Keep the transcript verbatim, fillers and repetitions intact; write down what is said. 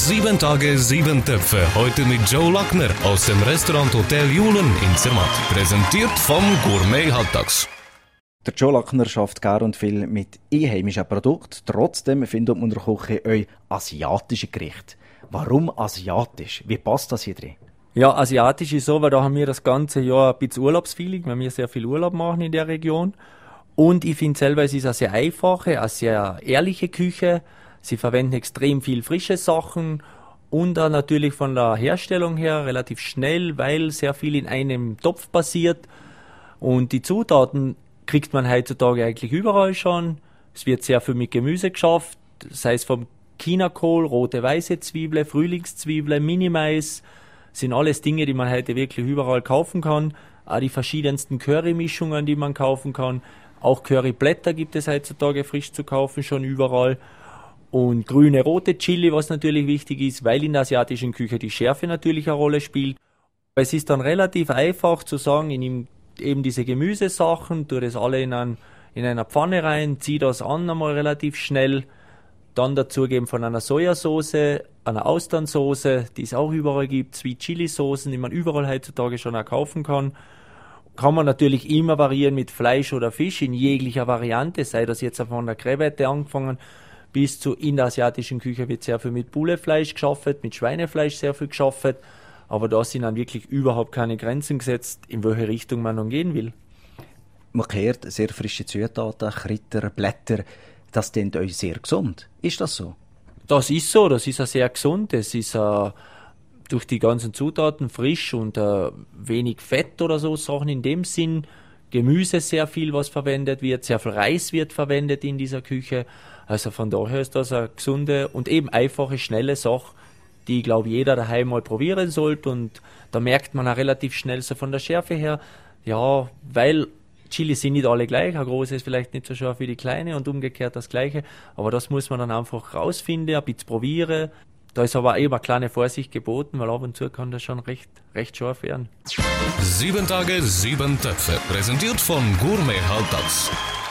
Sieben Tage, sieben Töpfe. Heute mit Joe Lackner aus dem Restaurant Hotel Julen in Zermatt. Präsentiert vom Gourmet Halbtags. Der Joe Lackner schafft gern und viel mit einheimischen Produkten. Trotzdem findet man in der Küche auch asiatische Gerichte. Warum asiatisch? Wie passt das hier drin? Ja, asiatisch ist so, weil da haben wir das ganze Jahr ein bisschen Urlaubsfeeling, weil wir sehr viel Urlaub machen in der Region. Und ich finde selber, es ist eine sehr einfache, eine sehr ehrliche Küche. Sie verwenden extrem viel frische Sachen und dann natürlich von der Herstellung her relativ schnell, weil sehr viel in einem Topf passiert. Und die Zutaten kriegt man heutzutage eigentlich überall schon. Es wird sehr viel mit Gemüse geschafft, sei es vom Chinakohl, rote, weiße Zwiebeln, Frühlingszwiebeln, Minimais, sind alles Dinge, die man heute wirklich überall kaufen kann. Auch die verschiedensten Curry-Mischungen, die man kaufen kann. Auch Curryblätter gibt es heutzutage frisch zu kaufen, schon überall. Und grüne, rote Chili, was natürlich wichtig ist, weil in der asiatischen Küche die Schärfe natürlich eine Rolle spielt. Es ist dann relativ einfach zu sagen, ich nehme eben diese Gemüsesachen, tue das alle in, ein, in einer Pfanne rein, ziehe das an einmal relativ schnell, dann dazugeben von einer Sojasauce, einer Austernsoße, die es auch überall gibt, Sweet Chili Soßen, die man überall heutzutage schon auch kaufen kann. Kann man natürlich immer variieren mit Fleisch oder Fisch in jeglicher Variante, sei das jetzt von der Krevette angefangen, bis zu in der asiatischen Küche wird sehr viel mit Bullefleisch geschafft, mit Schweinefleisch sehr viel geschafft. Aber da sind dann wirklich überhaupt keine Grenzen gesetzt, in welche Richtung man nun gehen will. Man kehrt sehr frische Zutaten, Kräuter, Blätter. Das klingt euch sehr gesund. Ist das so? Das ist so, das ist auch sehr gesund. Es ist äh, durch die ganzen Zutaten frisch und äh, wenig Fett oder so Sachen in dem Sinn. Gemüse sehr viel, was verwendet wird, sehr viel Reis wird verwendet in dieser Küche. Also von daher ist das eine gesunde und eben einfache, schnelle Sache, die, glaube ich, jeder daheim mal probieren sollte. Und da merkt man auch relativ schnell so von der Schärfe her, ja, weil Chilis sind nicht alle gleich, ein großes ist vielleicht nicht so scharf wie die kleine und umgekehrt das Gleiche. Aber das muss man dann einfach rausfinden, ein bisschen probieren. Da ist aber eben eine kleine Vorsicht geboten, weil ab und zu kann das schon recht, recht scharf werden. Sieben Tage, sieben Töpfe. Präsentiert von Gourmet Halbtags.